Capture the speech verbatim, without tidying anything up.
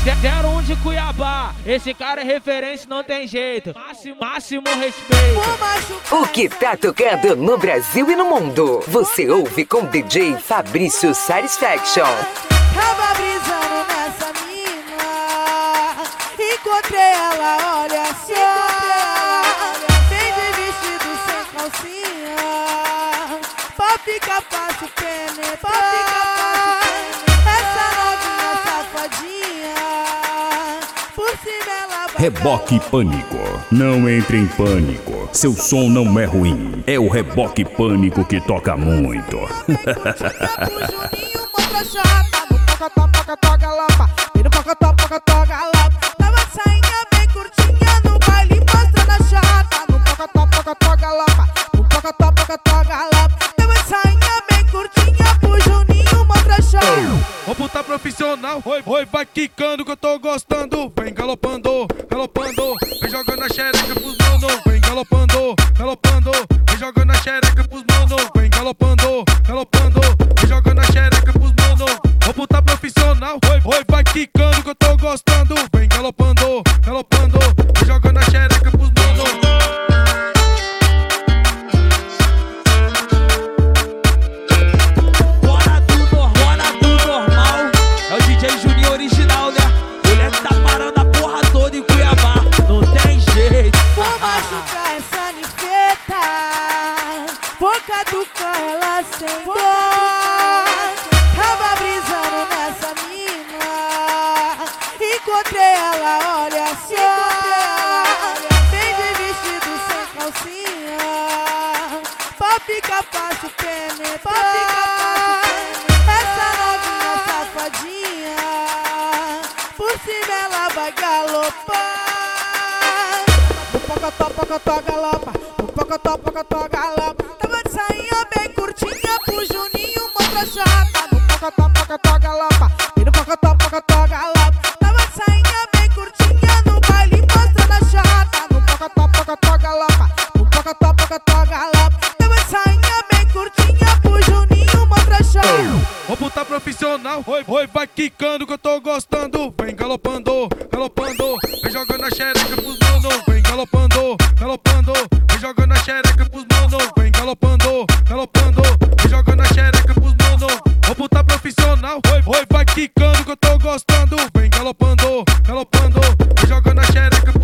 zero um de Cuiabá, esse cara é referência, não tem jeito. Máximo, máximo respeito. O que tá tocando no Brasil e no mundo, você ouve com D J Fabrício Satisfaction. Tava brisando nessa mina, encontrei ela, olha só. Vem de vestido sem calcinha, pra ficar fácil penetrar. Essa novinha safadinha, por cima ela vai. Reboque Pânico. Não entre em pânico. Seu som não é ruim. É o Reboque Pânico que toca muito. Chata, no pocotó, pocotó, galopa. E no pocotó, pocotó, galopa. Tava sainha bem curtinha no baile, mostrando a chata. No pocotó, pocotó, galopa. No pocotó, pocotó, galopa. Tava sainha bem curtinha pro Juninho, mostra a chata. Ô puta profissional, oi, oi, vai quicando que eu tô gostando. Vem galopando, galopando. Vem jogando a xereca pros mano. Vem galopando, galopando. Vem jogando a xereca pros mano. Vem galopando, galopando. Vem jogando a xereca pros mano. Ô puta profissional, oi, oi, vai quicando que eu tô gostando. Vem galopando, galopando. Vem jogando a xereca pros mano. Bora do normal, bora do normal. É o D J Juninho original, né? Moleque tá parando a porra toda em Cuiabá, não tem jeito. Vou machucar essa nifeta, vou caducar ela sem dor. Tava brisando nessa mina, encontrei ela, olha só. Vem de vestido sem calcinha, pra ficar fácil penetrar. Essa novinha safadinha, por cima ela vai galopar. No pocotó, pocotó, galopa. No pocotó, pocotó, galopa. Tava de sainha bem curtinha pro Juninho, mostra a chata. No pocotó, pocotó, galopa. E no pocotó, pocotó, galopa. Tava de sainha bem curtinha no baile, mostrando a chata. No pocotó, pocotó, galopa. No pocotó, pocotó, galopa. Tava de sainha bem curtinha pro Juninho, mostra a chata. Ô puta profissional, oi, oi, vai quicando que eu tô gostando. Vem galopando, galopando. Vem jogando a xereca pros mano. Vem galopando, galopando. Vem jogando a xereca pros mano. Vem galopando, galopando. Vem jogando a xereca pros mano. Ô puta profissional, oi, oi, vai quicando que eu tô gostando. Vem galopando, galopando. Vem jogando a xereca